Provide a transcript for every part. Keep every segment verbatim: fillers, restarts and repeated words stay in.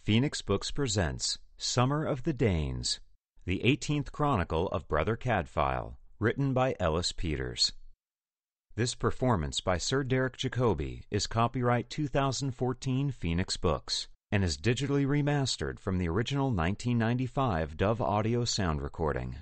Phoenix Books presents Summer of the Danes, the eighteenth Chronicle of Brother Cadfael, written by Ellis Peters. This performance by Sir Derek Jacobi is copyright two thousand fourteen Phoenix Books and is digitally remastered from the original nineteen ninety-five Dove Audio sound recording.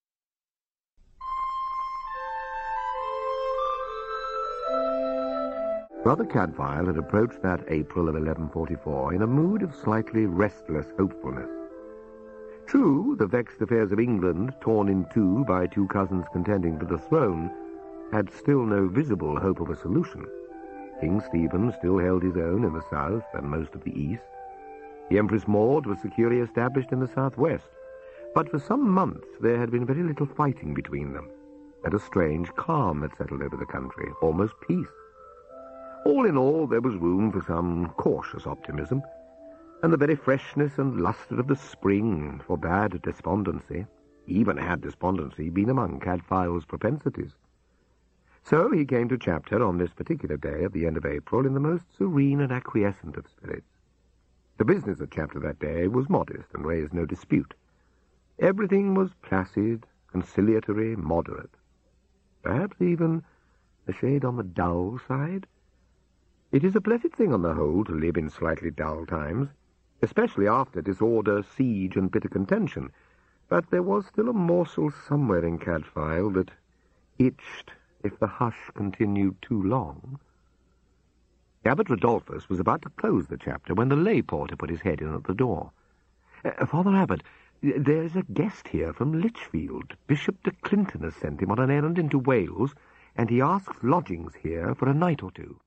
Brother Cadfael had approached that April of eleven forty-four in a mood of slightly restless hopefulness. True, the vexed affairs of England, torn in two by two cousins contending for the throne, had still no visible hope of a solution. King Stephen still held his own in the south and most of the east. The Empress Maud was securely established in the southwest, but for some months there had been very little fighting between them, and a strange calm had settled over the country, almost peace. All in all, there was room for some cautious optimism, and the very freshness and lustre of the spring forbade despondency, even had despondency been among Cadfael's propensities. So he came to chapter on this particular day at the end of April in the most serene and acquiescent of spirits. The business at chapter that day was modest and raised no dispute. Everything was placid, conciliatory, moderate. Perhaps even a shade on the dull side. It is a blessed thing on the whole to live in slightly dull times, especially after disorder, siege, and bitter contention, but there was still a morsel somewhere in Cadfael that itched if the hush continued too long. Abbot Rodolphus was about to close the chapter when the lay porter put his head in at the door. Uh, Father Abbot, there is a guest here from Lichfield. Bishop de Clinton has sent him on an errand into Wales, and he asks lodgings here for a night or two.